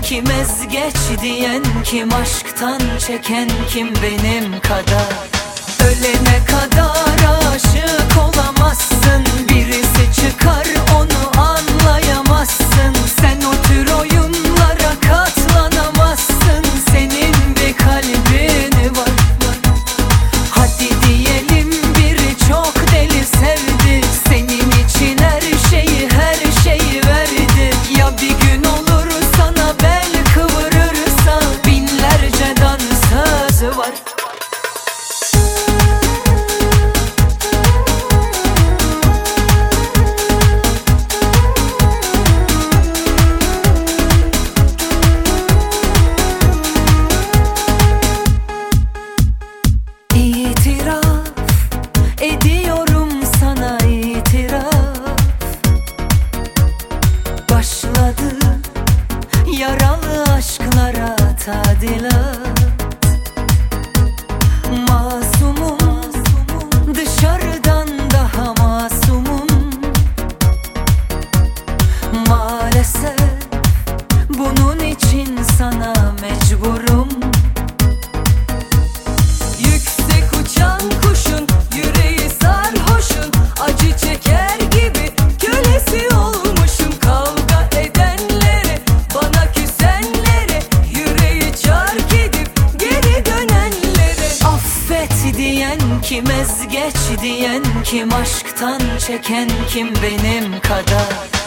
kim, ezgeç diyen kim, aşktan çeken kim benim kadar? Ölene kadar aşık olamazsın, birisi çıkar onu anlayamazsın. Sen o tür oyunlara katlanamazsın, senin bir kalbin var. Hadi diyelim biri çok deli sevdi, senin için her şeyi verdi. Ya bir gün olur sana bel kıvırırsa, binlerce dansözü var. Ediyorum sana itiraf, başladı yaralı aşklara tadilat. Masumum, dışarıdan daha masumum. Maalesef bunun için sana mecburum. Yüksek uçan kuşun yüreği sarhoşun, acı çeker gibi kölesi olmuşum. Kavga edenlere, bana küsenlere, yüreği çark edip geri dönenlere. Affet diyen kim, ezgeç diyen kim, aşktan çeken kim benim kadar?